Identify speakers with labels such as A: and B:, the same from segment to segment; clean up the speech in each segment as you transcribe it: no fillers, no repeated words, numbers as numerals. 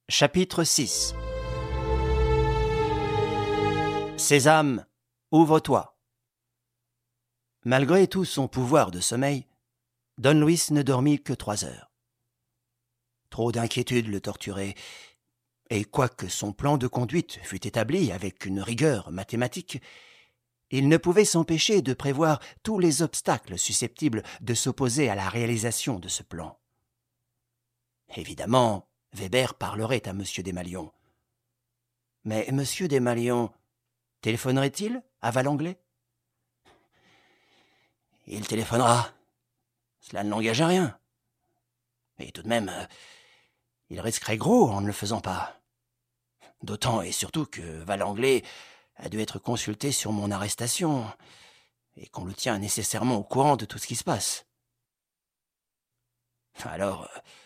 A: Chapitre 6. Sésame, ouvre-toi. Malgré tout son pouvoir de sommeil, Don Luis ne dormit que 3 heures. Trop d'inquiétude le torturait, et quoique son plan de conduite fût établi avec une rigueur mathématique, il ne pouvait s'empêcher de prévoir tous les obstacles susceptibles de s'opposer à la réalisation de ce plan. Évidemment, Weber parlerait à M. Desmalions. Mais M. Desmalions téléphonerait-il à Valanglais? Il téléphonera. Cela ne l'engage à rien. Et tout de même, il risquerait gros en ne le faisant pas. D'autant et surtout que Valanglais a dû être consulté sur mon arrestation et qu'on le tient nécessairement au courant de tout ce qui se passe. Alors,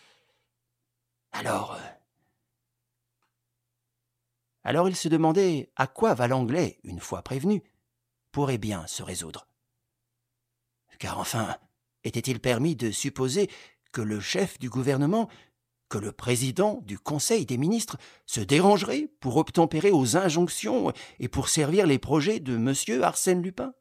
A: il se demandait à quoi Valanglais, une fois prévenu, pourrait bien se résoudre. Car enfin, était-il permis de supposer que le chef du gouvernement, que le président du Conseil des ministres se dérangerait pour obtempérer aux injonctions et pour servir les projets de M. Arsène Lupin?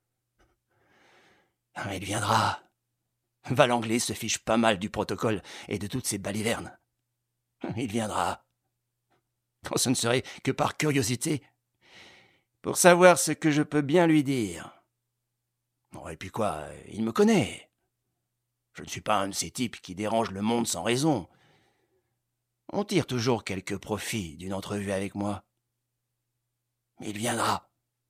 A: Il viendra. Valanglais se fiche pas mal du protocole et de toutes ces balivernes. Il viendra. Quand ce ne serait que par curiosité, pour savoir ce que je peux bien lui dire. Bon, et puis quoi, il me connaît. Je ne suis pas un de ces types qui dérangent le monde sans raison. On tire toujours quelque profit d'une entrevue avec moi. Il viendra.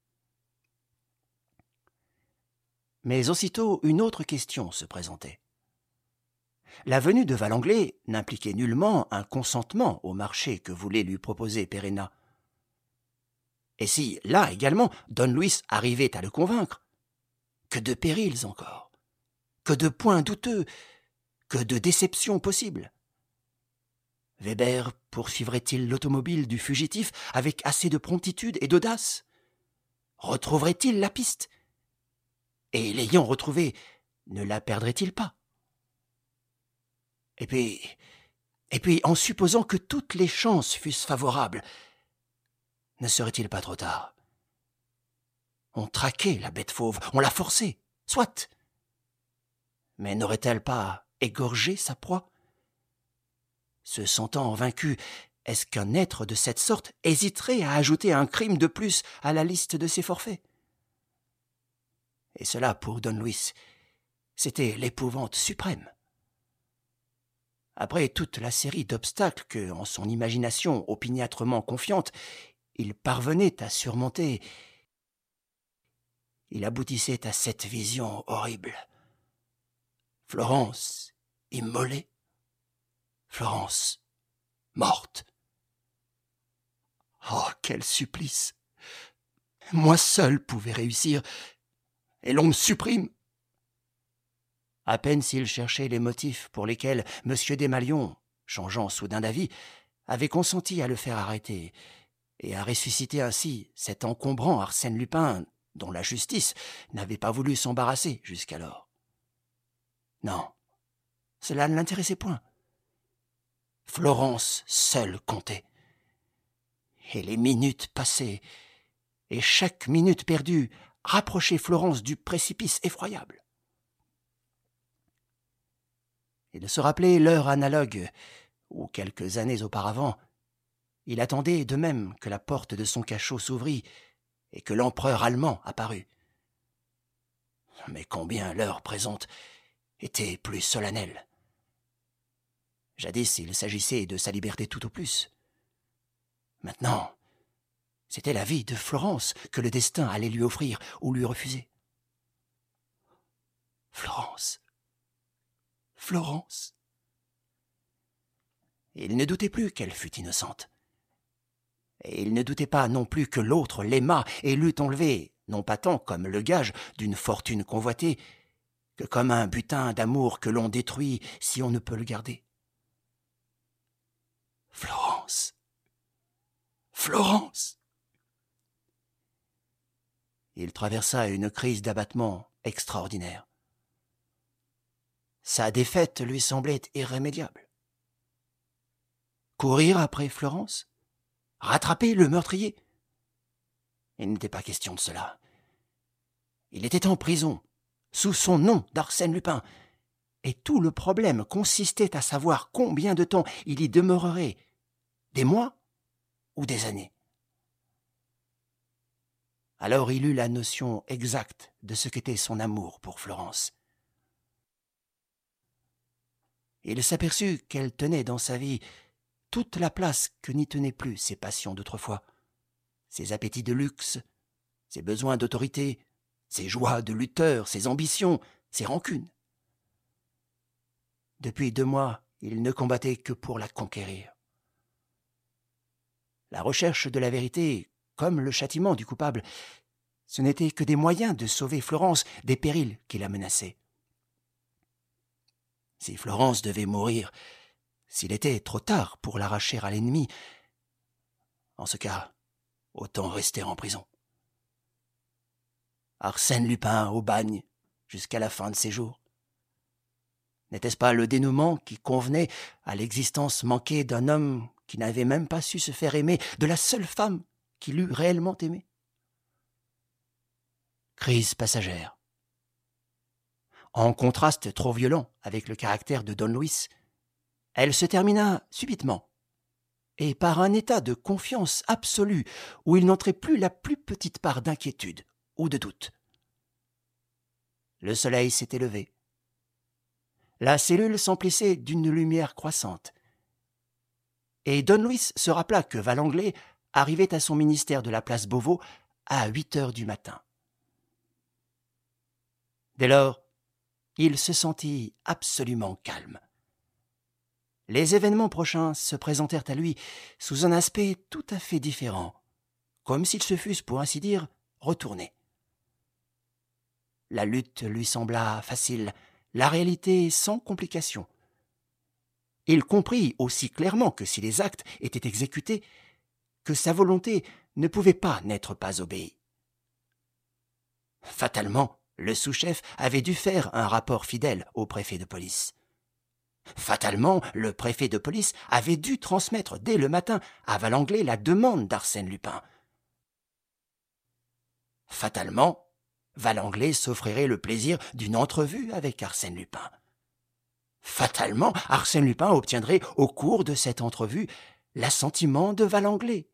A: Mais aussitôt, une autre question se présentait. La venue de Valanglais n'impliquait nullement un consentement au marché que voulait lui proposer Perenna. Et si, là également, Don Luis arrivait à le convaincre, que de périls encore, que de points douteux, que de déceptions possibles. Weber poursuivrait-il l'automobile du fugitif avec assez de promptitude et d'audace? Retrouverait-il la piste? Et l'ayant retrouvée, ne la perdrait-il pas? Et puis, en supposant que toutes les chances fussent favorables, ne serait-il pas trop tard? On traquait la bête fauve, on la forçait, soit. Mais n'aurait-elle pas égorgé sa proie? Se sentant vaincue, est-ce qu'un être de cette sorte hésiterait à ajouter un crime de plus à la liste de ses forfaits? Et cela, pour Don Luis, c'était l'épouvante suprême. Après toute la série d'obstacles que, en son imagination opiniâtrement confiante, il parvenait à surmonter, il aboutissait à cette vision horrible. Florence immolée, Florence morte. Oh, quel supplice! Moi seul pouvais réussir, et l'on me supprime. À peine s'il cherchait les motifs pour lesquels M. Desmalions, changeant soudain d'avis, avait consenti à le faire arrêter, et à ressusciter ainsi cet encombrant Arsène Lupin, dont la justice n'avait pas voulu s'embarrasser jusqu'alors. Non, cela ne l'intéressait point. Florence seule comptait. Et les minutes passaient, et chaque minute perdue rapprochait Florence du précipice effroyable. Il se rappelait l'heure analogue où, quelques années auparavant, il attendait de même que la porte de son cachot s'ouvrit et que l'empereur allemand apparut. Mais combien l'heure présente était plus solennelle. Jadis, il s'agissait de sa liberté tout au plus. Maintenant, c'était la vie de Florence que le destin allait lui offrir ou lui refuser. Florence. Florence. Il ne doutait plus qu'elle fût innocente. Et il ne doutait pas non plus que l'autre l'aimât et l'eût enlevé, non pas tant comme le gage d'une fortune convoitée, que comme un butin d'amour que l'on détruit si on ne peut le garder. Florence. Florence. Il traversa une crise d'abattement extraordinaire. Sa défaite lui semblait irrémédiable. Courir après Florence? Rattraper le meurtrier? Il n'était pas question de cela. Il était en prison, sous son nom d'Arsène Lupin, et tout le problème consistait à savoir combien de temps il y demeurerait, des mois ou des années. Alors il eut la notion exacte de ce qu'était son amour pour Florence. Il s'aperçut qu'elle tenait dans sa vie toute la place que n'y tenaient plus ses passions d'autrefois, ses appétits de luxe, ses besoins d'autorité, ses joies de lutteur, ses ambitions, ses rancunes. Depuis 2 mois, il ne combattait que pour la conquérir. La recherche de la vérité, comme le châtiment du coupable, ce n'était que des moyens de sauver Florence des périls qui la menaçaient. Si Florence devait mourir, s'il était trop tard pour l'arracher à l'ennemi, en ce cas, autant rester en prison. Arsène Lupin au bagne jusqu'à la fin de ses jours. N'était-ce pas le dénouement qui convenait à l'existence manquée d'un homme qui n'avait même pas su se faire aimer de la seule femme qu'il eût réellement aimée? Crise passagère. En contraste trop violent avec le caractère de Don Luis, elle se termina subitement, et par un état de confiance absolue où il n'entrait plus la plus petite part d'inquiétude ou de doute. Le soleil s'était levé. La cellule s'emplissait d'une lumière croissante. Et Don Luis se rappela que Valanglais arrivait à son ministère de la place Beauvau à 8 heures du matin. Dès lors, il se sentit absolument calme. Les événements prochains se présentèrent à lui sous un aspect tout à fait différent, comme s'ils se fussent, pour ainsi dire, retournés. La lutte lui sembla facile, la réalité sans complication. Il comprit aussi clairement que si les actes étaient exécutés, que sa volonté ne pouvait pas n'être pas obéie. Fatalement, le sous-chef avait dû faire un rapport fidèle au préfet de police. Fatalement, le préfet de police avait dû transmettre dès le matin à Valanglais la demande d'Arsène Lupin. Fatalement, Valanglais s'offrirait le plaisir d'une entrevue avec Arsène Lupin. Fatalement, Arsène Lupin obtiendrait au cours de cette entrevue l'assentiment de Valanglais.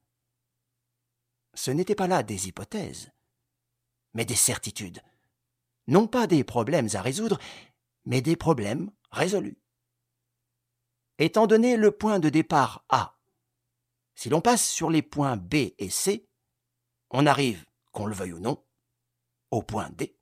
A: Ce n'étaient pas là des hypothèses, mais des certitudes. Non pas des problèmes à résoudre, mais des problèmes résolus. Étant donné le point de départ A, si l'on passe sur les points B et C, on arrive, qu'on le veuille ou non, au point D.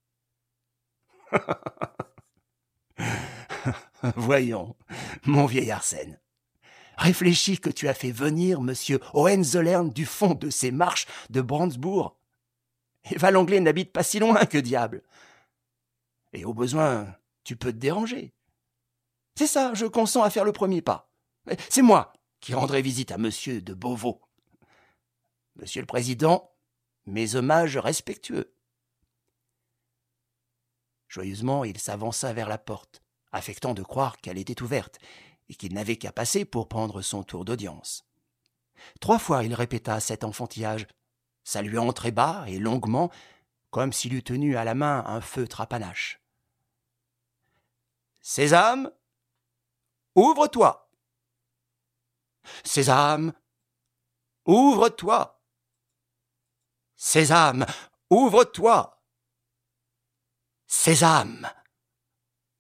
A: Voyons, mon vieil Arsène, réfléchis que tu as fait venir M. Hohenzollern du fond de ces marches de Brandebourg. Et Valanglais n'habite pas si loin, que diable. Et au besoin, tu peux te déranger. C'est ça, je consens à faire le premier pas. C'est moi qui rendrai visite à M. de Beauvau. Monsieur le Président, mes hommages respectueux. Joyeusement, il s'avança vers la porte, affectant de croire qu'elle était ouverte et qu'il n'avait qu'à passer pour prendre son tour d'audience. 3 fois il répéta cet enfantillage, saluant très bas et longuement, comme s'il eût tenu à la main un feutre à panache. « Sésame, ouvre-toi ! Sésame, ouvre-toi ! Sésame, ouvre-toi ! Sésame, ouvre-toi !»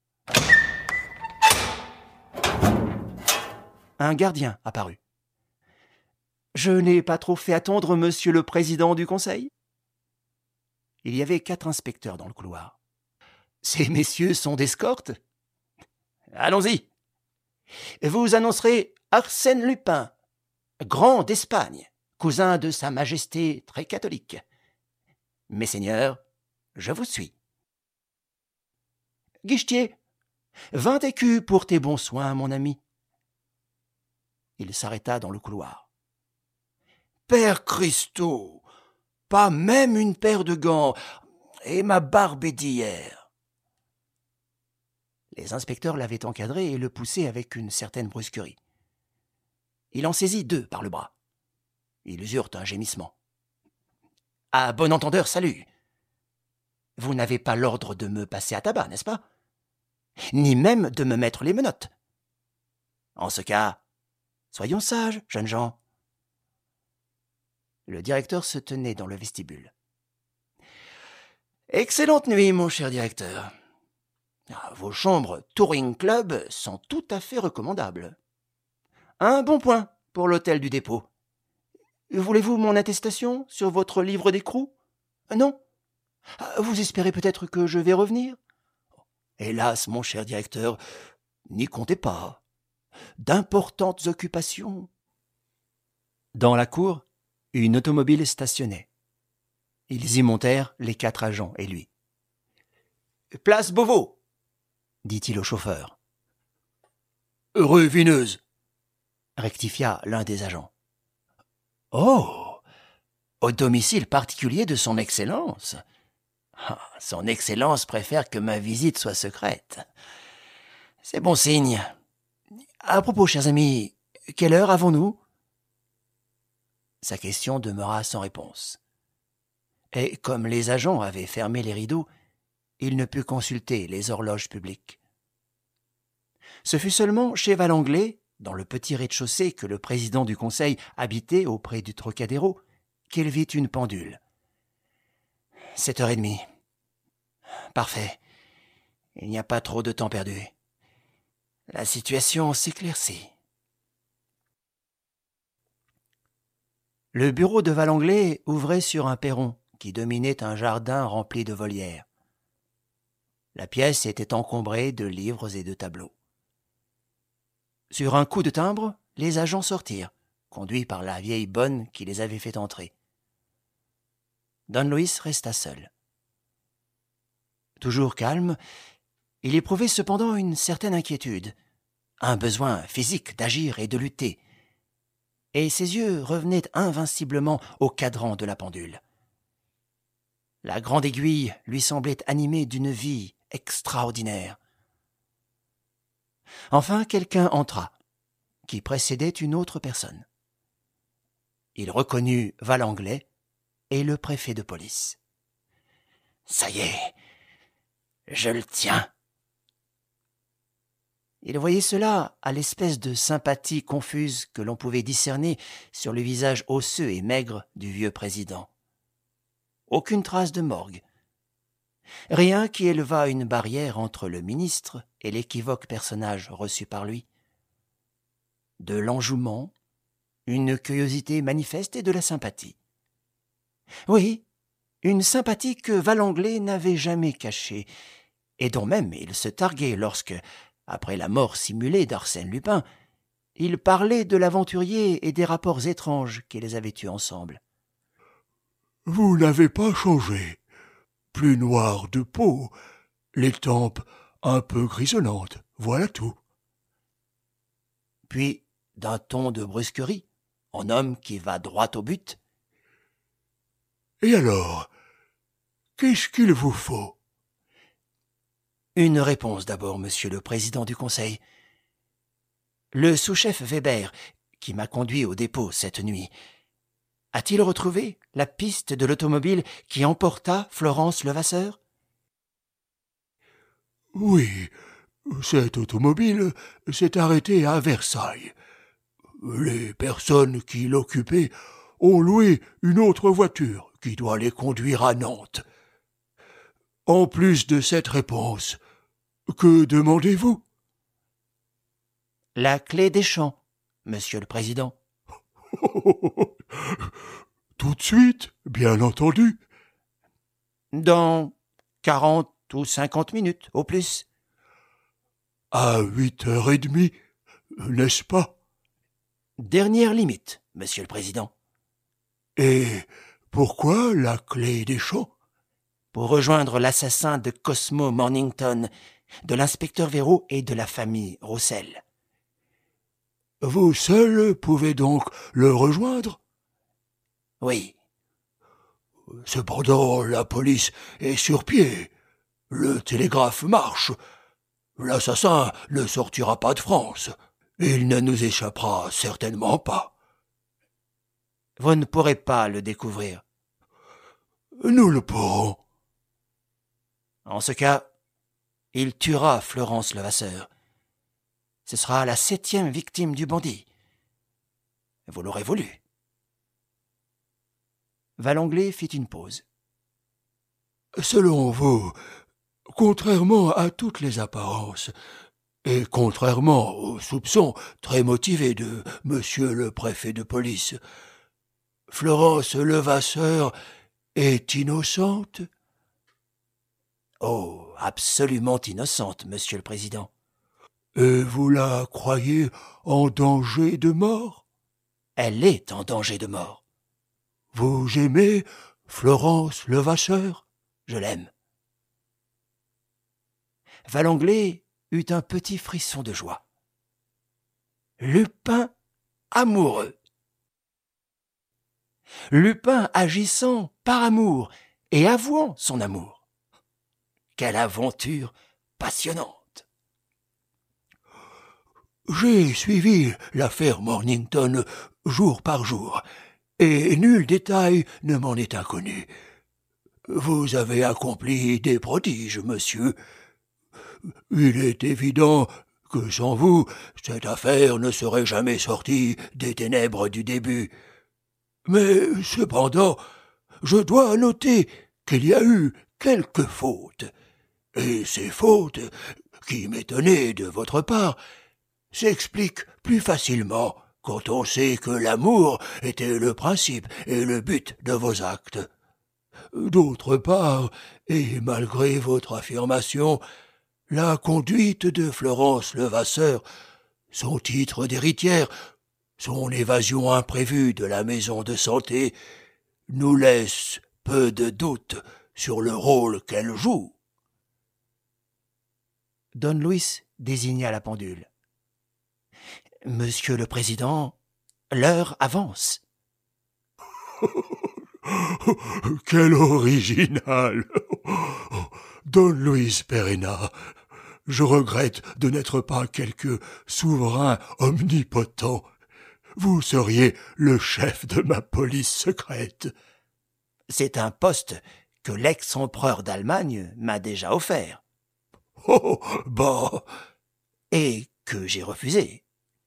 A: Un gardien apparut. « Je n'ai pas trop fait attendre monsieur le président du conseil ?» Il y avait 4 inspecteurs dans le couloir. « Ces messieurs sont d'escorte ? Allons-y. Vous annoncerez Arsène Lupin, grand d'Espagne, cousin de sa majesté très catholique. Messeigneurs, je vous suis. » « Guichetier, 20 écus pour tes bons soins, mon ami. » Il s'arrêta dans le couloir. « Père Christo, pas même une paire de gants, et ma barbe est d'hier. » Les inspecteurs l'avaient encadré et le poussaient avec une certaine brusquerie. Il en saisit 2 par le bras. Ils eurent un gémissement. « À bon entendeur, salut. Vous n'avez pas l'ordre de me passer à tabac, n'est-ce pas? Ni même de me mettre les menottes. En ce cas, soyons sages, jeunes gens. » Le directeur se tenait dans le vestibule. « Excellente nuit, mon cher directeur. Vos chambres Touring Club sont tout à fait recommandables. Un bon point pour l'hôtel du dépôt. Voulez-vous mon attestation sur votre livre d'écrou? Non? Vous espérez peut-être que je vais revenir? Hélas, mon cher directeur, n'y comptez pas. D'importantes occupations. » Dans la cour, une automobile stationnait. Ils y montèrent, les 4 agents et lui. « Place Beauvau !» dit-il au chauffeur. « Rue Vineuse !» rectifia l'un des agents. « Oh, au domicile particulier de son Excellence. Son Excellence préfère que ma visite soit secrète. C'est bon signe. À propos, chers amis, quelle heure avons-nous » Sa question demeura sans réponse. Et comme les agents avaient fermé les rideaux, il ne put consulter les horloges publiques. Ce fut seulement chez Valanglais, dans le petit rez-de-chaussée que le président du conseil habitait auprès du Trocadéro, qu'il vit une pendule. 7h30. Parfait. Il n'y a pas trop de temps perdu. La situation s'éclaircit. Le bureau de Valanglais ouvrait sur un perron qui dominait un jardin rempli de volières. La pièce était encombrée de livres et de tableaux. Sur un coup de timbre, les agents sortirent, conduits par la vieille bonne qui les avait fait entrer. Don Luis resta seul. Toujours calme, il éprouvait cependant une certaine inquiétude, un besoin physique d'agir et de lutter, et ses yeux revenaient invinciblement au cadran de la pendule. La grande aiguille lui semblait animée d'une vie extraordinaire. Enfin, quelqu'un entra, qui précédait une autre personne. Il reconnut Valanglais et le préfet de police. « Ça y est, je le tiens !» Il voyait cela à l'espèce de sympathie confuse que l'on pouvait discerner sur le visage osseux et maigre du vieux président. Aucune trace de morgue. Rien qui élevât une barrière entre le ministre et l'équivoque personnage reçu par lui. De l'enjouement, une curiosité manifeste et de la sympathie. Oui, une sympathie que Valanglais n'avait jamais cachée, et dont même il se targuait lorsque, après la mort simulée d'Arsène Lupin, il parlait de l'aventurier et des rapports étranges qu'ils avaient eus ensemble.
B: « Vous n'avez pas changé. Plus noir de peau, les tempes un peu grisonnantes, voilà tout. »
A: Puis, d'un ton de brusquerie, en homme qui va droit au but.
B: « Et alors, qu'est-ce qu'il vous faut ?»
A: Une réponse d'abord, monsieur le président du conseil. Le sous-chef Weber, qui m'a conduit au dépôt cette nuit, a-t-il retrouvé la piste de l'automobile qui emporta Florence Levasseur?
B: Oui, cette automobile s'est arrêtée à Versailles. Les personnes qui l'occupaient ont loué une autre voiture qui doit les conduire à Nantes. En plus de cette réponse, que demandez-vous?
A: La clé des champs, monsieur le président.
B: Tout de suite, bien entendu.
A: Dans 40 ou 50 minutes, au plus.
B: À 8h30, n'est-ce pas?
A: Dernière limite, monsieur le président.
B: Et pourquoi la clé des champs?
A: Pour rejoindre l'assassin de Cosmo Mornington, de l'inspecteur Véraud et de la famille Roussel.
B: Vous seul pouvez donc le rejoindre?
A: Oui.
B: Cependant, la police est sur pied. Le télégraphe marche. L'assassin ne sortira pas de France. Il ne nous échappera certainement pas.
A: Vous ne pourrez pas le découvrir.
B: Nous le pourrons.
A: En ce cas, il tuera Florence Levasseur. Ce sera la 7e victime du bandit. Vous l'aurez voulu. Valanglais fit une pause.
B: Selon vous, contrairement à toutes les apparences, et contrairement aux soupçons très motivés de monsieur le préfet de police, Florence Levasseur est innocente?
A: Oh, absolument innocente, monsieur le président.
B: Et vous la croyez en danger de mort?
A: Elle est en danger de mort.
B: Vous aimez Florence Levasseur?
A: Je l'aime. Valanglais eut un petit frisson de joie. Lupin amoureux. Lupin agissant par amour et avouant son amour. Quelle aventure passionnante!
B: J'ai suivi l'affaire Mornington jour par jour, et nul détail ne m'en est inconnu. Vous avez accompli des prodiges, monsieur. Il est évident que sans vous, cette affaire ne serait jamais sortie des ténèbres du début. Mais cependant, je dois noter qu'il y a eu quelques fautes. Et ces fautes, qui m'étonnaient de votre part, s'expliquent plus facilement quand on sait que l'amour était le principe et le but de vos actes. D'autre part, et malgré votre affirmation, la conduite de Florence Levasseur, son titre d'héritière, son évasion imprévue de la maison de santé, nous laisse peu de doute sur le rôle qu'elle joue.
A: Don Luis désigna la pendule. « Monsieur le Président, l'heure avance. »
B: Quel original! Don Luis Perenna, je regrette de n'être pas quelque souverain omnipotent. Vous seriez le chef de ma police secrète.
A: C'est un poste que l'ex-empereur d'Allemagne m'a déjà offert.
B: Oh, bah!
A: Et que j'ai refusé.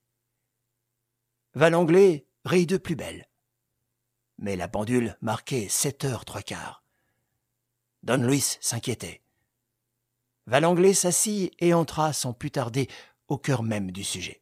A: Valanglais rit de plus belle. Mais la pendule marquait 7h03. Don Luis s'inquiétait. Valanglais s'assit et entra sans plus tarder au cœur même du sujet.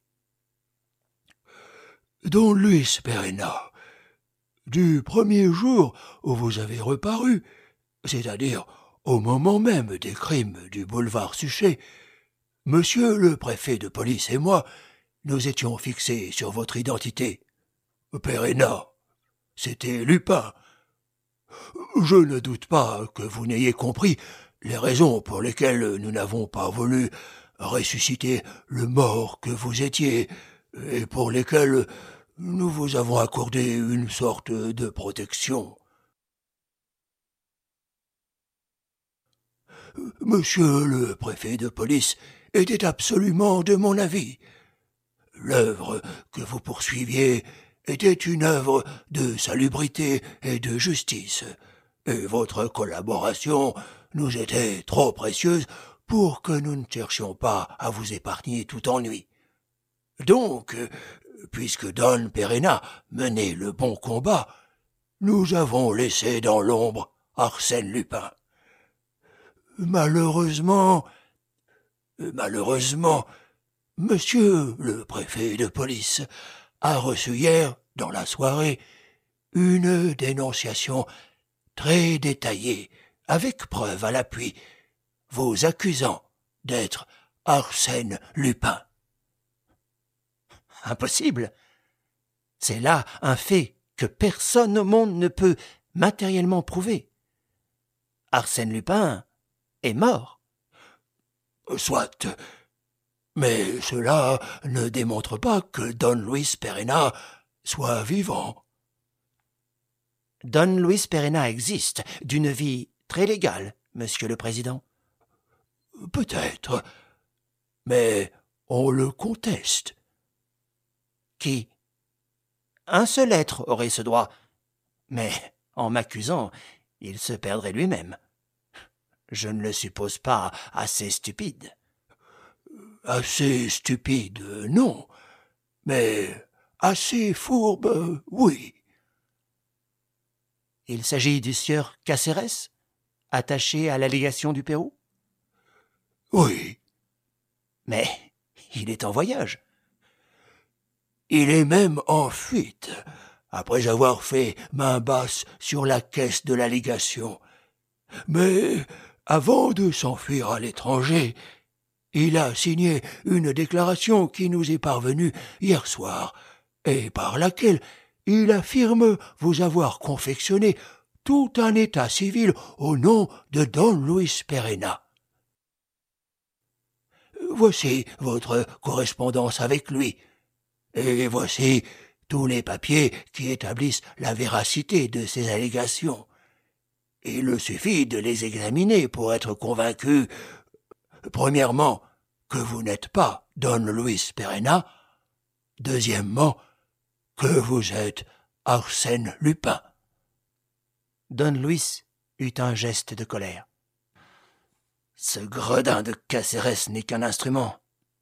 B: Don Luis Perenna, du premier jour où vous avez reparu, c'est-à-dire au moment même des crimes du boulevard Suchet, monsieur le préfet de police et moi, nous étions fixés sur votre identité. Perenna, c'était Lupin. Je ne doute pas que vous n'ayez compris les raisons pour lesquelles nous n'avons pas voulu ressusciter le mort que vous étiez, et pour lesquelles nous vous avons accordé une sorte de protection. Monsieur le préfet de police était absolument de mon avis. L'œuvre que vous poursuiviez était une œuvre de salubrité et de justice, et votre collaboration nous était trop précieuse pour que nous ne cherchions pas à vous épargner tout ennui. Donc, puisque Don Perenna menait le bon combat, nous avons laissé dans l'ombre Arsène Lupin. Malheureusement, monsieur le préfet de police a reçu hier, dans la soirée, une dénonciation très détaillée, avec preuve à l'appui, vous accusant d'être Arsène Lupin.
A: Impossible. C'est là un fait que personne au monde ne peut matériellement prouver. Arsène Lupin est mort.
B: Soit. Mais cela ne démontre pas que Don Luis Perenna soit vivant.
A: Don Luis Perenna existe, d'une vie très légale, monsieur le président.
B: Peut-être. Mais on le conteste.
A: Qui? Un seul être aurait ce droit. Mais, en m'accusant, il se perdrait lui-même. Je ne le suppose pas assez stupide.
B: Assez stupide, non, mais assez fourbe, oui.
A: Il s'agit du sieur Cacérès, attaché à la légation du Pérou?
B: Oui.
A: Mais il est en voyage.
B: Il est même en fuite, après avoir fait main basse sur la caisse de la légation. Mais avant de s'enfuir à l'étranger, il a signé une déclaration qui nous est parvenue hier soir, et par laquelle il affirme vous avoir confectionné tout un état civil au nom de Don Luis Perena. Voici votre correspondance avec lui, et voici tous les papiers qui établissent la véracité de ces allégations. Il suffit de les examiner pour être convaincu, premièrement, que vous n'êtes pas Don Luis Perena, deuxièmement, que vous êtes Arsène Lupin.
A: Don Luis eut un geste de colère. Ce gredin de Cacérès n'est qu'un instrument.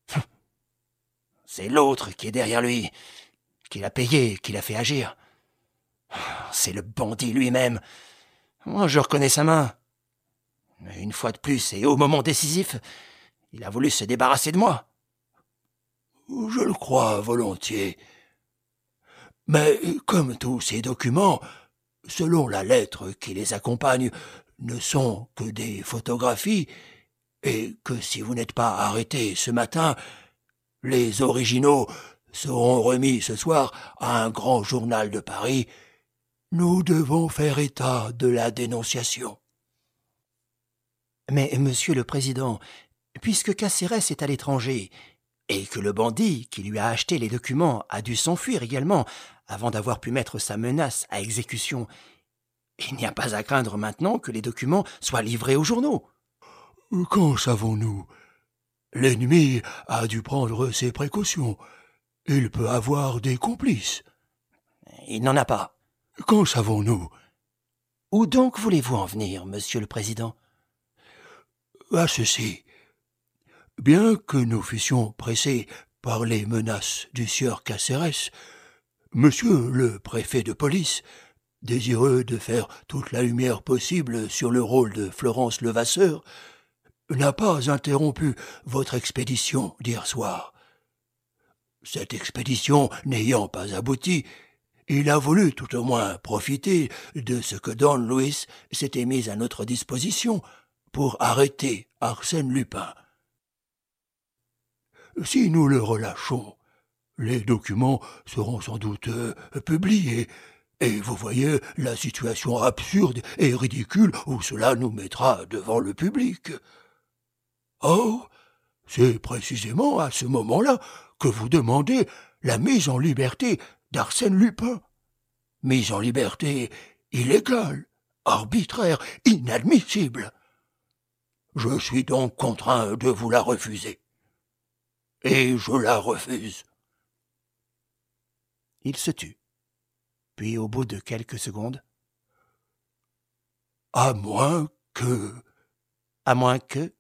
A: C'est l'autre qui est derrière lui, qui l'a payé, qui l'a fait agir. C'est le bandit lui-même. Je reconnais sa main. Mais une fois de plus, et au moment décisif, il a voulu se débarrasser de moi.
B: Je le crois volontiers. Mais comme tous ces documents, selon la lettre qui les accompagne, ne sont que des photographies, et que si vous n'êtes pas arrêté ce matin, les originaux seront remis ce soir à un grand journal de Paris, nous devons faire état de la dénonciation.
A: Mais, monsieur le président, puisque Cacérès est à l'étranger, et que le bandit qui lui a acheté les documents a dû s'enfuir également avant d'avoir pu mettre sa menace à exécution, il n'y a pas à craindre maintenant que les documents soient livrés aux journaux.
B: Qu'en savons-nous? L'ennemi a dû prendre ses précautions. Il peut avoir des complices.
A: Il n'en a pas.
B: Qu'en savons-nous?
A: Où donc voulez-vous en venir, monsieur le président?
B: À ceci. Bien que nous fussions pressés par les menaces du sieur Cacérès, monsieur le préfet de police, désireux de faire toute la lumière possible sur le rôle de Florence Levasseur, n'a pas interrompu votre expédition d'hier soir. Cette expédition n'ayant pas abouti, il a voulu tout au moins profiter de ce que Don Luis s'était mis à notre disposition pour arrêter Arsène Lupin. Si nous le relâchons, les documents seront sans doute publiés, et vous voyez la situation absurde et ridicule où cela nous mettra devant le public. Or, c'est précisément à ce moment-là que vous demandez la mise en liberté d'Arsène Lupin. Mise en liberté illégale, arbitraire, inadmissible. Je suis donc contraint de vous la refuser. Et je la refuse.
A: Il se tut. Puis, au bout de quelques secondes,
B: À moins que...
A: à moins que...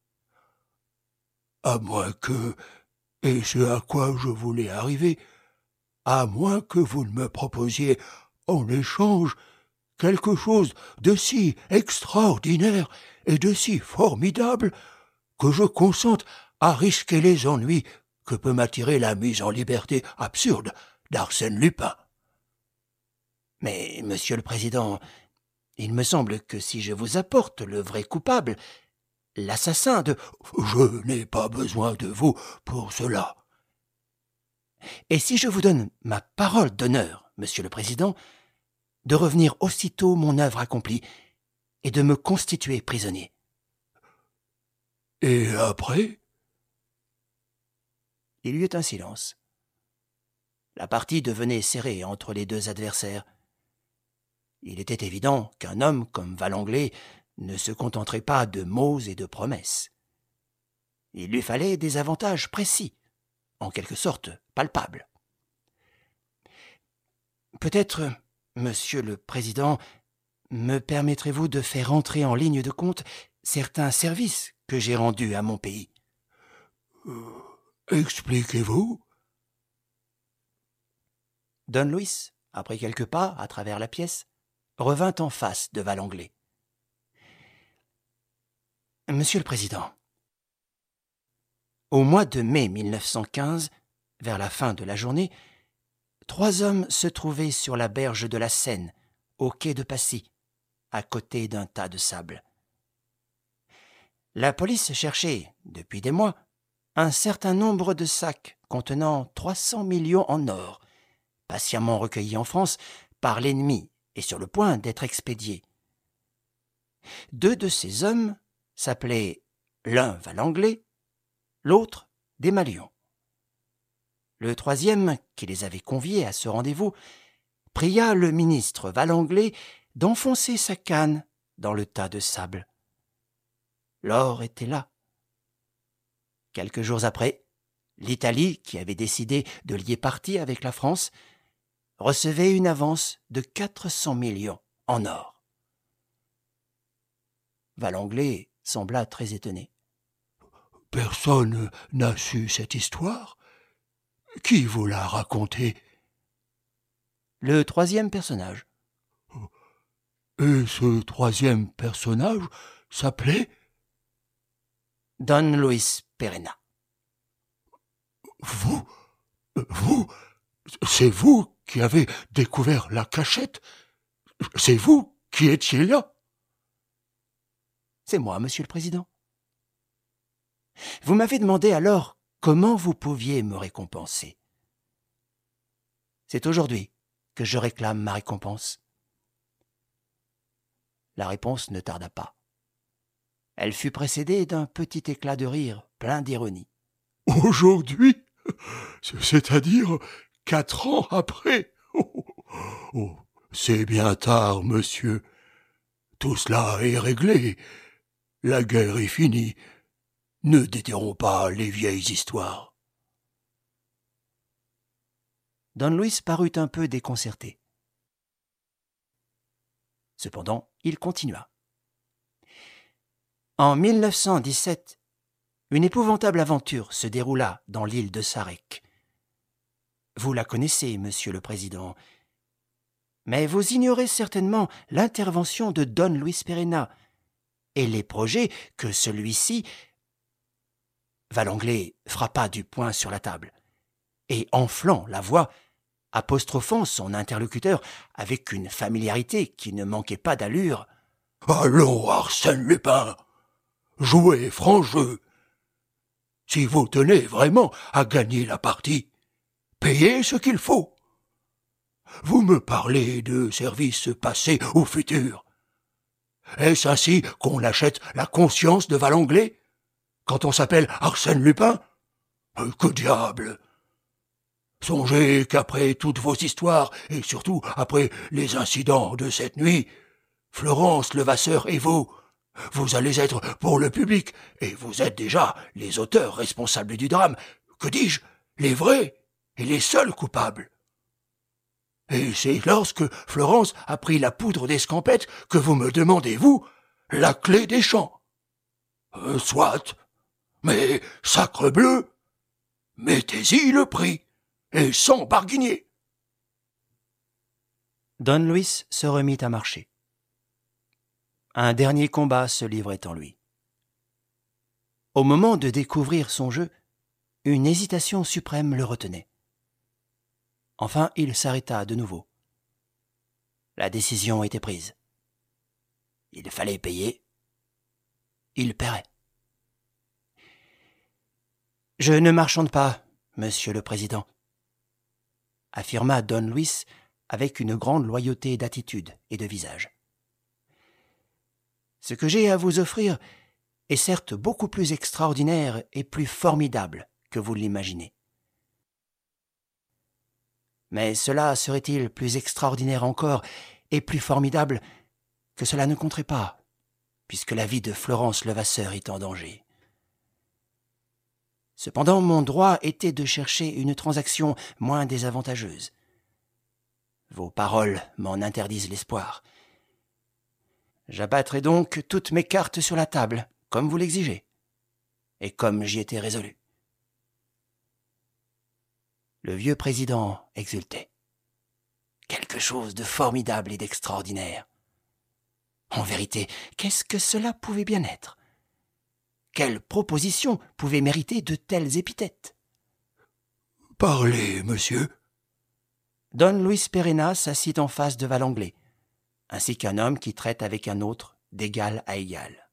B: À moins que... Et c'est à quoi je voulais arriver, à moins que vous ne me proposiez en échange quelque chose de si extraordinaire et de si formidable que je consente à risquer les ennuis que peut m'attirer la mise en liberté absurde d'Arsène Lupin.
A: Mais, monsieur le président, il me semble que si je vous apporte le vrai coupable, l'assassin de...
B: Je n'ai pas besoin de vous pour cela.
A: Et si je vous donne ma parole d'honneur, monsieur le président, de revenir aussitôt mon œuvre accomplie et de me constituer prisonnier.
B: Et après?
A: Il y eut un silence. La partie devenait serrée entre les deux adversaires. Il était évident qu'un homme comme Valanglais ne se contenterait pas de mots et de promesses. Il lui fallait des avantages précis, en quelque sorte palpables. Peut-être, Monsieur le Président, me permettrez-vous de faire entrer en ligne de compte certains services que j'ai rendus à mon pays?
B: Expliquez-vous.
A: Don Luis, après quelques pas à travers la pièce, revint en face de Valanglais. Monsieur le Président, au mois de mai 1915, vers la fin de la journée, 3 hommes se trouvaient sur la berge de la Seine, au quai de Passy, à côté d'un tas de sable. La police cherchait, depuis des mois, un certain nombre de sacs contenant 300 millions en or, patiemment recueillis en France par l'ennemi et sur le point d'être expédiés. 2 de ces hommes s'appelaient l'un Valanglais, l'autre Desmalions. Le 3e, qui les avait conviés à ce rendez-vous, pria le ministre Valanglais d'enfoncer sa canne dans le tas de sable. L'or était là. Quelques jours après, l'Italie, qui avait décidé de lier partie avec la France, recevait une avance de 400 millions en or. Valanglais sembla très étonné.
B: « Personne n'a su cette histoire? Qui vous l'a racontée? »
A: Le 3e personnage.
B: « Et ce 3e personnage s'appelait? »
A: Don Luis Perenna.
B: « Vous, c'est vous qui avez découvert la cachette? C'est vous qui étiez là? »
A: C'est moi, Monsieur le Président. Vous m'avez demandé alors comment vous pouviez me récompenser. C'est aujourd'hui que je réclame ma récompense. La réponse ne tarda pas. Elle fut précédée d'un petit éclat de rire plein d'ironie.
B: « Aujourd'hui? C'est-à-dire 4 ans après? Oh, c'est bien tard, monsieur. Tout cela est réglé. La guerre est finie. Ne déterrons pas les vieilles histoires. »
A: Don Luis parut un peu déconcerté. Cependant, il continua. En 1917, une épouvantable aventure se déroula dans l'île de Sarek. Vous la connaissez, Monsieur le Président, mais vous ignorez certainement l'intervention de Don Luis Perenna et les projets que celui-ci... Valanglais frappa du poing sur la table et, enflant la voix, apostrophant son interlocuteur avec une familiarité qui ne manquait pas d'allure.
B: « Allons, Arsène Lupin, jouez franc jeu. Si vous tenez vraiment à gagner la partie, payez ce qu'il faut. Vous me parlez de services passés ou futurs. Est-ce ainsi qu'on achète la conscience de Valanglais quand on s'appelle Arsène Lupin? Que diable! Songez qu'après toutes vos histoires, et surtout après les incidents de cette nuit, Florence Levasseur et vous allez être pour le public, et vous êtes déjà les auteurs responsables du drame, que dis-je, les vrais et les seuls coupables. Et c'est lorsque Florence a pris la poudre d'escampette que vous me demandez, vous, la clé des champs. Soit, mais sacrebleu, mettez-y le prix, et sans barguigner.
A: Don Luis se remit à marcher. Un dernier combat se livrait en lui. Au moment de découvrir son jeu, une hésitation suprême le retenait. Enfin, il s'arrêta de nouveau. La décision était prise. Il fallait payer. Il paierait. « Je ne marchande pas, Monsieur le Président, » affirma Don Luis avec une grande loyauté d'attitude et de visage. « Ce que j'ai à vous offrir est certes beaucoup plus extraordinaire et plus formidable que vous l'imaginez. Mais cela serait-il plus extraordinaire encore et plus formidable que cela ne compterait pas, puisque la vie de Florence Levasseur est en danger. Cependant, mon droit était de chercher une transaction moins désavantageuse. Vos paroles m'en interdisent l'espoir. J'abattrai donc toutes mes cartes sur la table, comme vous l'exigez, et comme j'y étais résolu. » Le vieux président exultait. Quelque chose de formidable et d'extraordinaire. En vérité, qu'est-ce que cela pouvait bien être? Quelle proposition pouvait mériter de telles épithètes?
B: « Parlez, monsieur. »
A: Don Luis Perenna s'assit en face de Valanglais, ainsi qu'un homme qui traite avec un autre d'égal à égal.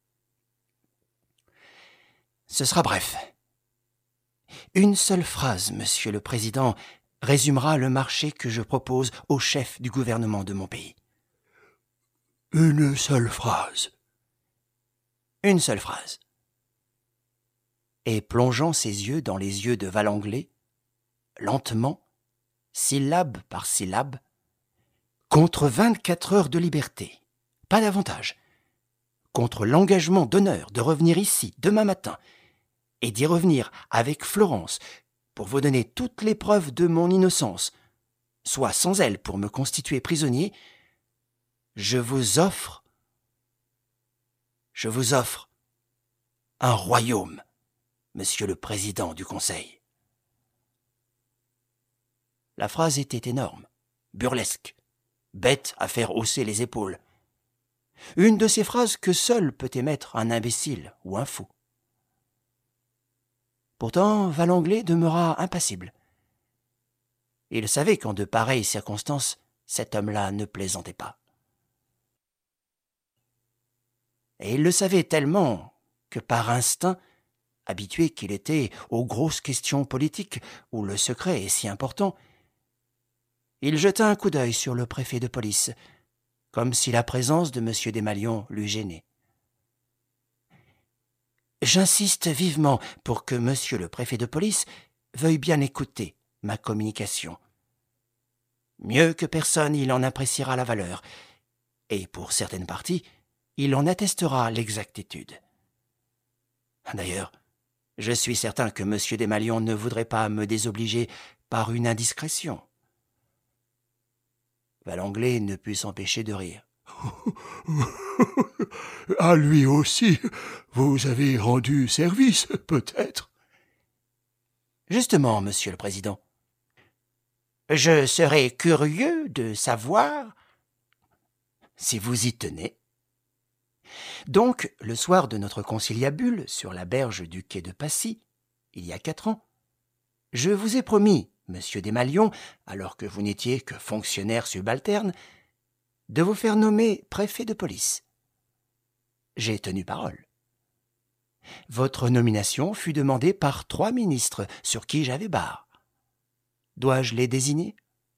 A: « Ce sera bref. Une seule phrase, monsieur le président, résumera le marché que je propose au chef du gouvernement de mon pays. »
B: « Une seule phrase. » »«
A: Une seule phrase. » Et plongeant ses yeux dans les yeux de Valanglais, lentement, syllabe par syllabe, « Contre 24 heures de liberté, pas davantage. Contre l'engagement d'honneur de revenir ici demain matin et d'y revenir avec Florence pour vous donner toutes les preuves de mon innocence, soit sans elle pour me constituer prisonnier, je vous offre un royaume, monsieur le président du Conseil. » La phrase était énorme, burlesque, bête à faire hausser les épaules. Une de ces phrases que seul peut émettre un imbécile ou un fou. Pourtant, Valanglais demeura impassible. Il savait qu'en de pareilles circonstances, cet homme-là ne plaisantait pas. Et il le savait tellement que par instinct, habitué qu'il était aux grosses questions politiques où le secret est si important, il jeta un coup d'œil sur le préfet de police, comme si la présence de M. Desmalions l'eût gêné. « J'insiste vivement pour que M. le préfet de police veuille bien écouter ma communication. Mieux que personne, il en appréciera la valeur, et pour certaines parties, il en attestera l'exactitude. D'ailleurs, je suis certain que M. Desmalions ne voudrait pas me désobliger par une indiscrétion. » Valanglais ne put s'empêcher de rire.
B: « À lui aussi, vous avez rendu service, peut-être. » »«
A: Justement, monsieur le président. Je serais curieux de savoir si vous y tenez. Donc, le soir de notre conciliabule sur la berge du quai de Passy, il y a 4 ans, je vous ai promis, monsieur Desmalions, alors que vous n'étiez que fonctionnaire subalterne, de vous faire nommer préfet de police. J'ai tenu parole. Votre nomination fut demandée par 3 ministres sur qui j'avais barre. Dois-je les désigner? » »«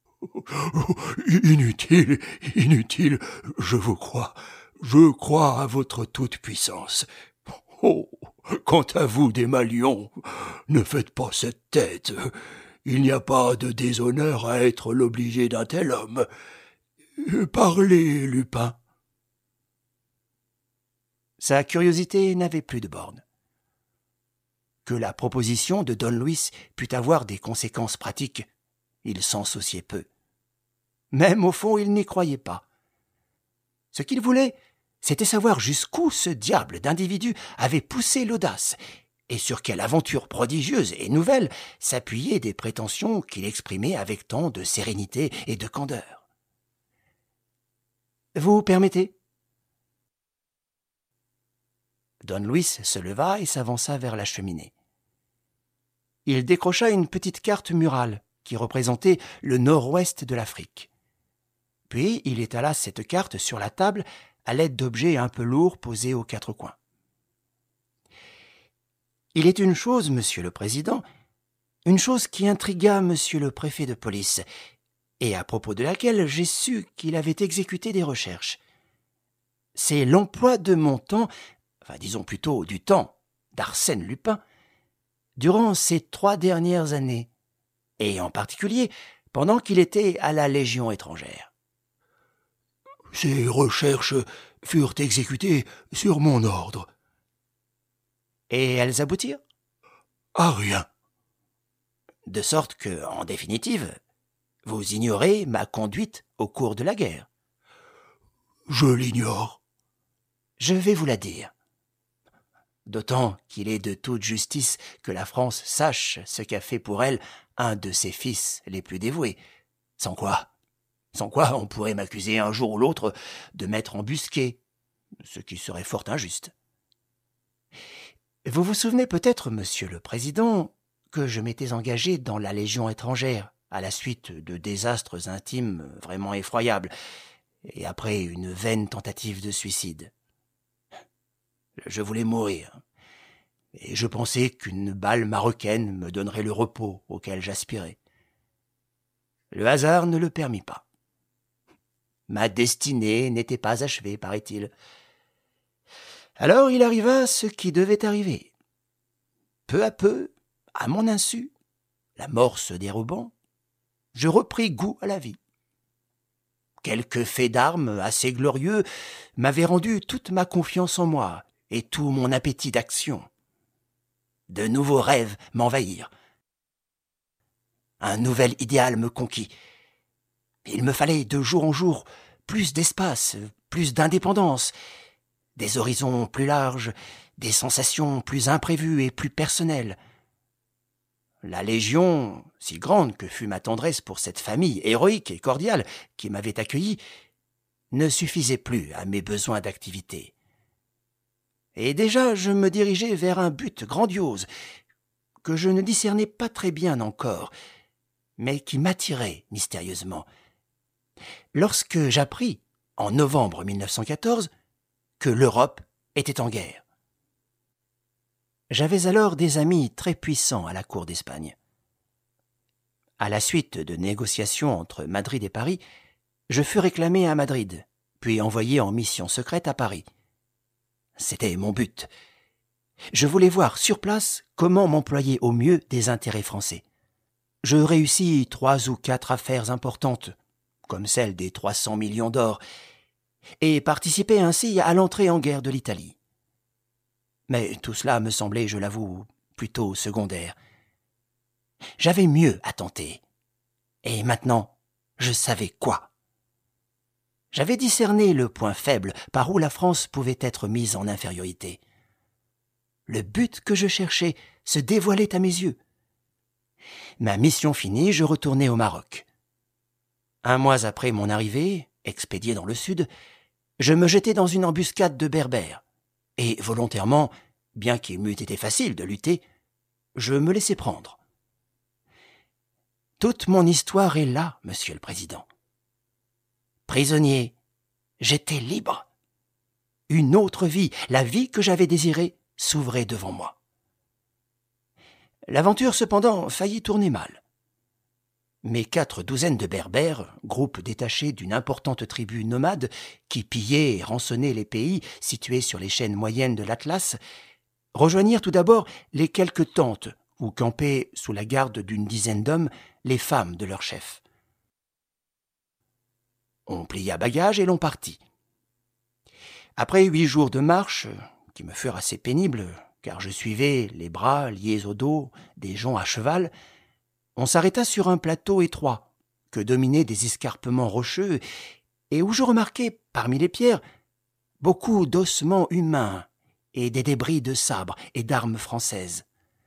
B: Inutile, inutile, je vous crois. Je crois à votre toute-puissance. Oh, quant à vous, Desmalions, ne faites pas cette tête. Il n'y a pas de déshonneur à être l'obligé d'un tel homme. Parlez, Lupin. »
A: Sa curiosité n'avait plus de bornes. Que la proposition de Don Luis pût avoir des conséquences pratiques, il s'en souciait peu. Même au fond, il n'y croyait pas. Ce qu'il voulait, c'était savoir jusqu'où ce diable d'individu avait poussé l'audace et sur quelle aventure prodigieuse et nouvelle s'appuyaient des prétentions qu'il exprimait avec tant de sérénité et de candeur. « Vous permettez ?» Don Luis se leva et s'avança vers la cheminée. Il décrocha une petite carte murale qui représentait le nord-ouest de l'Afrique. Puis il étala cette carte sur la table à l'aide d'objets un peu lourds posés aux 4 coins. « Il est une chose, monsieur le président, une chose qui intrigua monsieur le préfet de police, et à propos de laquelle j'ai su qu'il avait exécuté des recherches. C'est l'emploi de mon temps, enfin disons plutôt du temps d'Arsène Lupin, durant ces 3 dernières années, et en particulier pendant qu'il était à la Légion étrangère. » »«
B: Ces recherches furent exécutées sur mon ordre. » »«
A: Et elles aboutirent ?
B: À rien.
A: De sorte que, en définitive, vous ignorez ma conduite au cours de la guerre.
B: Je l'ignore.
A: Je vais vous la dire. D'autant qu'il est de toute justice que la France sache ce qu'a fait pour elle un de ses fils les plus dévoués. Sans quoi on pourrait m'accuser un jour ou l'autre de m'être embusqué, ce qui serait fort injuste. Vous vous souvenez peut-être, Monsieur le Président, que je m'étais engagé dans la Légion étrangère à la suite de désastres intimes vraiment effroyables et après une vaine tentative de suicide. Je voulais mourir, et je pensais qu'une balle marocaine me donnerait le repos auquel j'aspirais. Le hasard ne le permit pas. Ma destinée n'était pas achevée, paraît-il. Alors il arriva ce qui devait arriver. Peu à peu, à mon insu, la mort se dérobant, je repris goût à la vie. Quelques faits d'armes assez glorieux m'avaient rendu toute ma confiance en moi et tout mon appétit d'action. De nouveaux rêves m'envahirent. Un nouvel idéal me conquit. Il me fallait de jour en jour plus d'espace, plus d'indépendance, des horizons plus larges, des sensations plus imprévues et plus personnelles. La Légion, si grande que fût ma tendresse pour cette famille héroïque et cordiale qui m'avait accueilli, ne suffisait plus à mes besoins d'activité. Et déjà je me dirigeais vers un but grandiose, que je ne discernais pas très bien encore, mais qui m'attirait mystérieusement. Lorsque j'appris, en novembre 1914, que l'Europe était en guerre. J'avais alors des amis très puissants à la cour d'Espagne. À la suite de négociations entre Madrid et Paris, je fus réclamé à Madrid, puis envoyé en mission secrète à Paris. C'était mon but. Je voulais voir sur place comment m'employer au mieux des intérêts français. Je réussis 3 ou 4 affaires importantes, comme celle des 300 millions d'or, et participais ainsi à l'entrée en guerre de l'Italie. Mais tout cela me semblait, je l'avoue, plutôt secondaire. J'avais mieux à tenter. Et maintenant, je savais quoi. J'avais discerné le point faible par où la France pouvait être mise en infériorité. Le but que je cherchais se dévoilait à mes yeux. Ma mission finie, je retournai au Maroc. 1 mois après mon arrivée, expédié dans le sud, je me jetai dans une embuscade de Berbères, et volontairement, bien qu'il m'eût été facile de lutter, je me laissai prendre. Toute mon histoire est là, Monsieur le Président. Prisonnier, j'étais libre. Une autre vie, la vie que j'avais désirée, s'ouvrait devant moi. L'aventure, cependant, faillit tourner mal. Mes 4 douzaines de Berbères, groupe détaché d'une importante tribu nomade qui pillait et rançonnait les pays situés sur les chaînes moyennes de l'Atlas, rejoignirent tout d'abord les quelques tentes où campaient, sous la garde d'une dizaine d'hommes, les femmes de leur chef. On plia bagages et l'on partit. Après 8 jours de marche, qui me furent assez pénibles, car je suivais, les bras liés au dos, des gens à cheval, on s'arrêta sur un plateau étroit, que dominaient des escarpements rocheux, et où je remarquai, parmi les pierres, beaucoup d'ossements humains et des débris de sabres et d'armes françaises.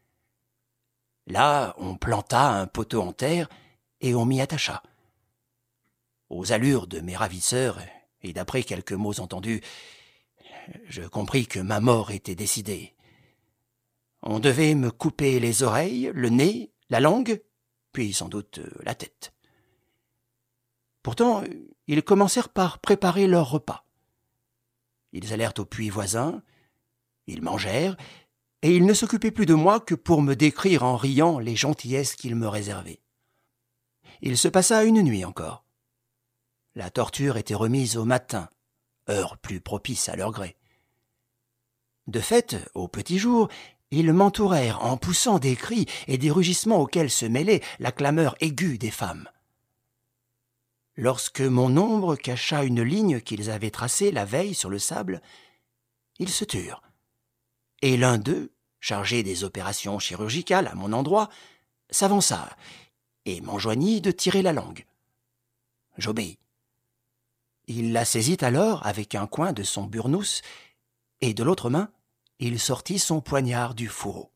A: Là, on planta un poteau en terre et on m'y attacha. Aux allures de mes ravisseurs, et d'après quelques mots entendus, je compris que ma mort était décidée. On devait me couper les oreilles, le nez, la langue, puis sans doute la tête. Pourtant, ils commencèrent par préparer leur repas. Ils allèrent au puits voisin, ils mangèrent, et ils ne s'occupaient plus de moi que pour me décrire en riant les gentillesses qu'ils me réservaient. Il se passa une nuit encore. La torture était remise au matin, heure plus propice à leur gré. De fait, au petit jour, ils m'entourèrent en poussant des cris et des rugissements auxquels se mêlait la clameur aiguë des femmes. Lorsque mon ombre cacha une ligne qu'ils avaient tracée la veille sur le sable, ils se turent, et l'un d'eux, chargé des opérations chirurgicales à mon endroit, s'avança et m'enjoignit de tirer la langue. J'obéis. Il la saisit alors avec un coin de son burnous et de l'autre main, il sortit son poignard du fourreau.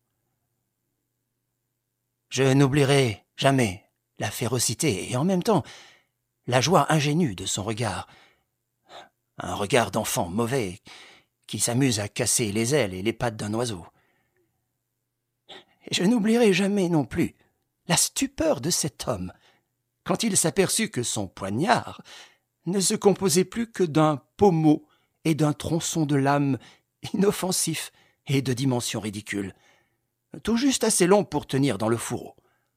A: Je n'oublierai jamais la férocité et en même temps la joie ingénue de son regard. Un regard d'enfant mauvais qui s'amuse à casser les ailes et les pattes d'un oiseau. Et je n'oublierai jamais non plus la stupeur de cet homme quand il s'aperçut que son poignard ne se composait plus que d'un pommeau et d'un tronçon de lame inoffensif et de dimension ridicule, tout juste assez long pour tenir dans le fourreau.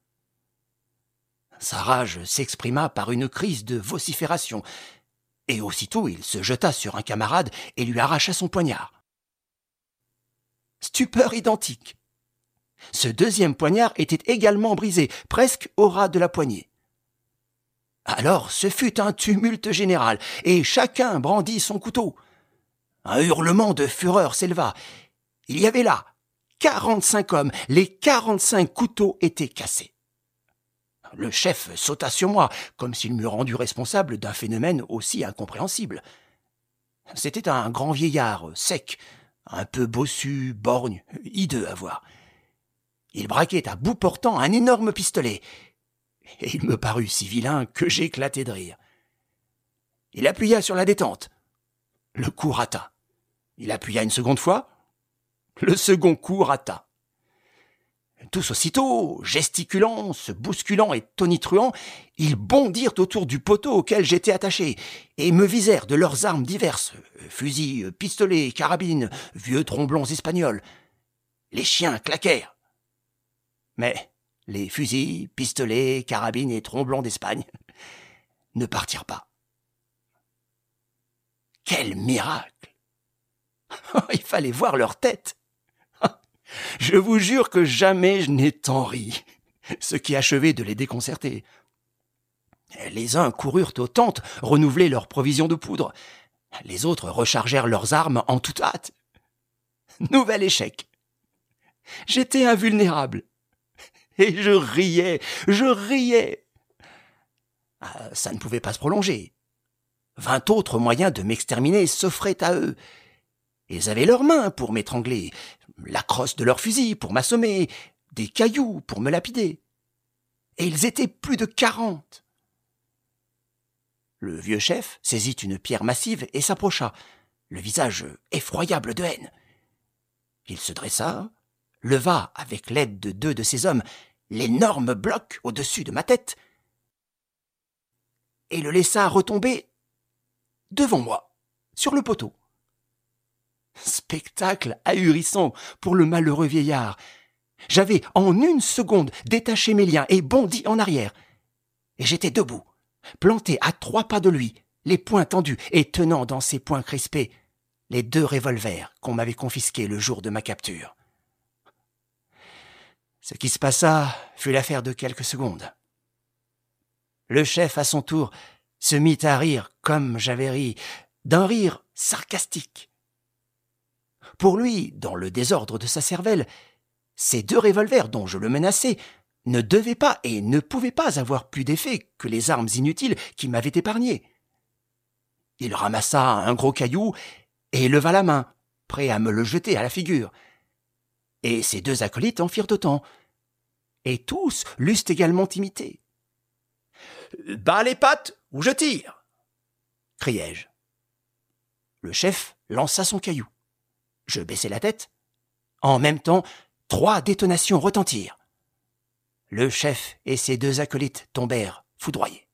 A: Sa rage s'exprima par une crise de vocifération, et aussitôt il se jeta sur un camarade et lui arracha son poignard. Stupeur identique. Ce deuxième poignard était également brisé, presque au ras de la poignée. Alors ce fut un tumulte général, et chacun brandit son couteau. Un hurlement de fureur s'éleva. Il y avait là 45 hommes, les 45 couteaux étaient cassés. Le chef sauta sur moi, comme s'il m'eût rendu responsable d'un phénomène aussi incompréhensible. C'était un grand vieillard, sec, un peu bossu, borgne, hideux à voir. Il braquait à bout portant un énorme pistolet, et il me parut si vilain que j'éclatai de rire. Il appuya sur la détente. Le coup rata. Il appuya une seconde fois. Le second coup rata. Tous aussitôt, gesticulant, se bousculant et tonitruant, ils bondirent autour du poteau auquel j'étais attaché et me visèrent de leurs armes diverses, fusils, pistolets, carabines, vieux tromblons espagnols. Les chiens claquèrent. Mais les fusils, pistolets, carabines et tromblons d'Espagne ne partirent pas. Quel miracle! Il fallait voir leur tête. Je vous jure que jamais je n'ai tant ri, ce qui achevait de les déconcerter. Les uns coururent aux tentes renouveler leurs provisions de poudre. Les autres rechargèrent leurs armes en toute hâte. Nouvel échec. J'étais invulnérable. Et je riais. Ça ne pouvait pas se prolonger. 20 autres moyens de m'exterminer s'offraient à eux. Ils avaient leurs mains pour m'étrangler, la crosse de leurs fusils pour m'assommer, des cailloux pour me lapider. Et ils étaient plus de 40. Le vieux chef saisit une pierre massive et s'approcha, le visage effroyable de haine. Il se dressa, leva avec l'aide de 2 de ses hommes l'énorme bloc au-dessus de ma tête et le laissa retomber devant moi, sur le poteau. Spectacle ahurissant pour le malheureux vieillard. J'avais en une seconde détaché mes liens et bondi en arrière. Et j'étais debout, planté à 3 pas de lui, les poings tendus et tenant dans ses poings crispés les 2 revolvers qu'on m'avait confisqués le jour de ma capture. Ce qui se passa fut l'affaire de quelques secondes. Le chef, à son tour, se mit à rire comme j'avais ri, d'un rire sarcastique. Pour lui, dans le désordre de sa cervelle, ces 2 revolvers dont je le menaçais ne devaient pas et ne pouvaient pas avoir plus d'effet que les armes inutiles qui m'avaient épargné. Il ramassa un gros caillou et leva la main, prêt à me le jeter à la figure. Et ses 2 acolytes en firent autant. Et tous l'eussent également imité. « Bas les pattes ou je tire !» criai-je. Le chef lança son caillou. Je baissai la tête. En même temps, 3 détonations retentirent. Le chef et ses 2 acolytes tombèrent foudroyés.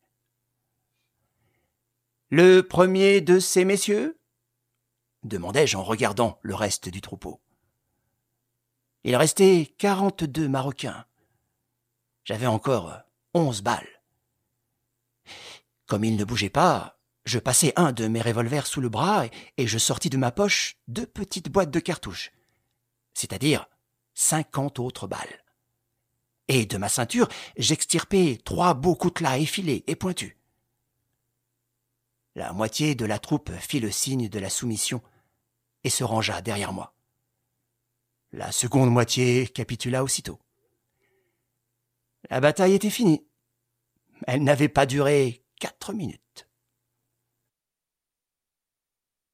A: « Le premier de ces messieurs ?» demandai-je en regardant le reste du troupeau. Il restait 42 Marocains. J'avais encore 11 balles. Comme ils ne bougeaient pas, je passai un de mes revolvers sous le bras et je sortis de ma poche 2 petites boîtes de cartouches, c'est-à-dire 50 autres balles. Et de ma ceinture, j'extirpai 3 beaux coutelas effilés et pointus. La moitié de la troupe fit le signe de la soumission et se rangea derrière moi. La seconde moitié capitula aussitôt. La bataille était finie. Elle n'avait pas duré 4 minutes.